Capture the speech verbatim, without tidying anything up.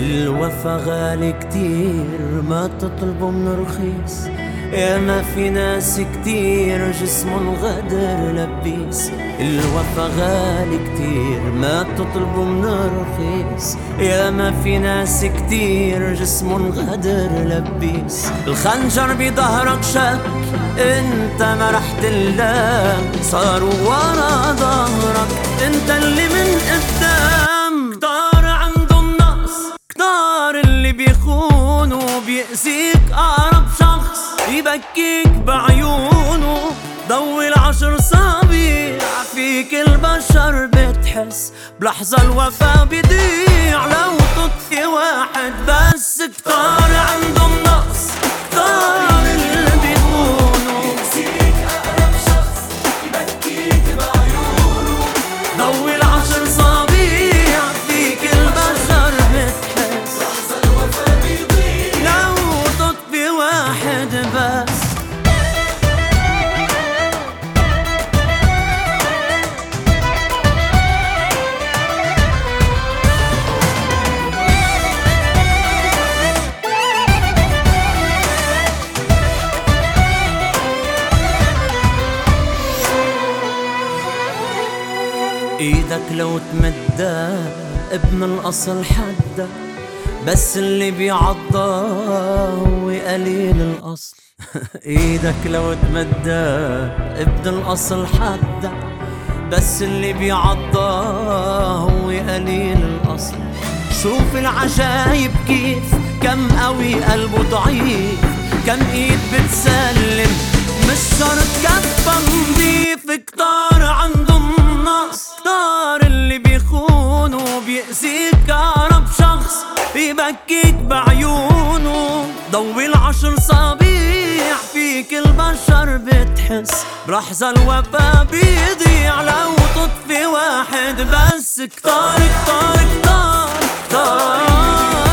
الوفا غالي كتير ما تطلبه من رخيص، يا ما في ناس كتير جسمن غدر لبيس. الوفا غالي كتير ما تطلبه من رخيص، يا ما في ناس كتير جسمن غدر لبيس. الخنجر بظهرك شك انت ما رح تلام، صاروا ورا ظهرك انت اللي من قدام. كتار عندهم نقص، كتار اللي بيخونوا بيأذيك أقرب شخص يبكيك بعيونه. ضوي العشر صابيع فيك البشر بتحس، بلحظة الوفا بيضيع لو تطفي واحد بس. كتار عندهم نقص، كتار اللي بيخونوا بيأذيك أقرب شخص يبكيك بعيونه. ضوي العشر صابيع فيك البشر بتحس، لحظة الوفا بيضيع لو تطفي واحد بس. ايدك لو تمدى ابن الاصل حدا، بس اللي بيعضى هو قليل الاصل. ايدك لو تمدى ابن الاصل حدا، بس اللي بيعضى هو قليل الاصل. شوف العجايب كيف كم قوي قلبه ضعيف، كم ايد بتسلم مش شرط كفة نضيف. كتار عندهم نقص، كتار اللي بيخونوا بيأذيك أقرب شخص يبكيك بعيونه. ضوي العشر صابيع فيك البشر بتحس، بلحظة الوفا بيضيع لو تطفي واحد بس. كتار كتار كتار كتار